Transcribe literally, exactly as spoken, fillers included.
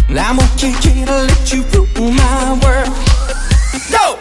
I'm okay to let you rule my world. Go!